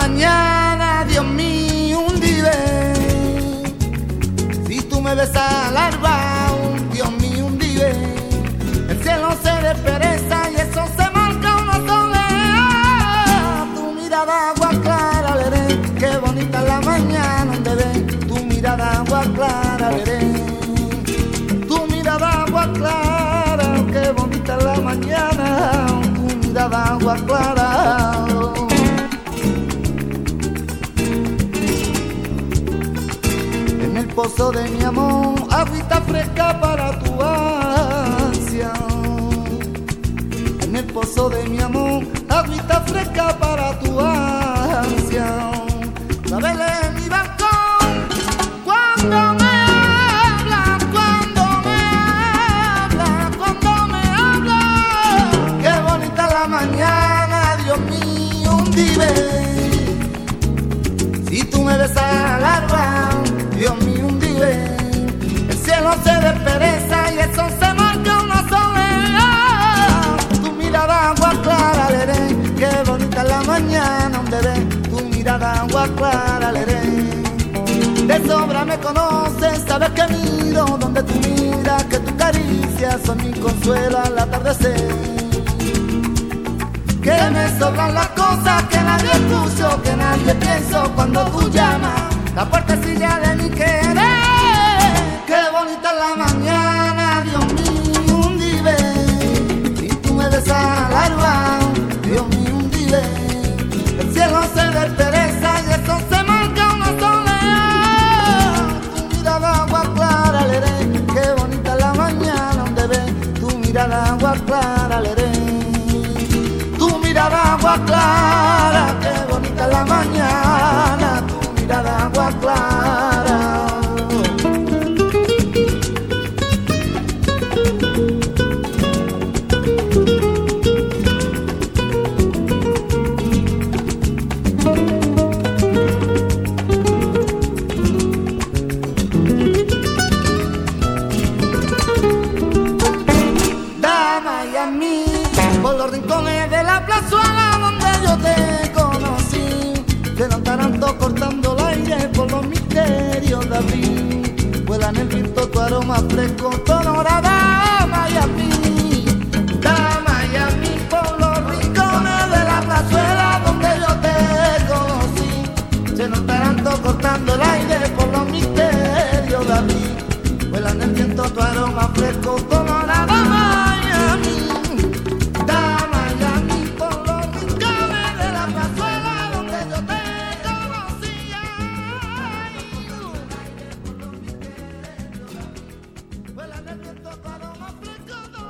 mañana, Dios mío, un día. Si tú me ves alarmado, Dios mío, un día. El cielo se despereza y eso se marca una soledad. Tu mirada agua clara, leré, qué bonita la mañana donde ves. Tu mirada agua clara, leré. Tu mirada agua clara, qué bonita la mañana. Tu mirada agua clara. En el pozo de mi amor, agüita fresca para tu ansia. En el pozo de mi amor, agüita fresca para tu ansia. Sabele en mi balcón, cuando me habla, qué bonita la mañana, Dios mío, un día. Si tú me ves alarmar, Dios mío, un día, el cielo se despereza y el sol se marca una soledad. Tu mirada agua clara, leré, qué bonita la mañana donde ves. Tu mirada agua clara, leré. De sobra me conoces, sabes que miro donde tú miras, que tu caricia son mi consuelo al atardecer. Que me sobran las cosas que nadie escucho, que nadie pienso cuando tú llamas. La puertecilla de mi querer, qué bonita la mañana, Dios mío, un día. Si tú me ves alarmado, Dios mío, un día. El cielo se despereza y el sol se marca una soledad. Tu mirada agua clara, leré, qué bonita la mañana donde ves. Tu mirada agua clara, leré. Tu mirada agua clara, qué bonita la mañana. Mirada agua clara. Dama y a mí, por los rincones de la plazuela donde yo te conocí, que no taranto cortando el aire por los misterios de abril. Vuela en el viento tu aroma fresco, tu olorada dama y a mí. Dama y a mí, por los rincones de la plazuela donde yo te conocí, se nos taranto cortando el aire por los misterios de abril. Vuela en el viento tu aroma fresco, tu olorada dama y a mí. Vuela en el viento tu aroma fresco.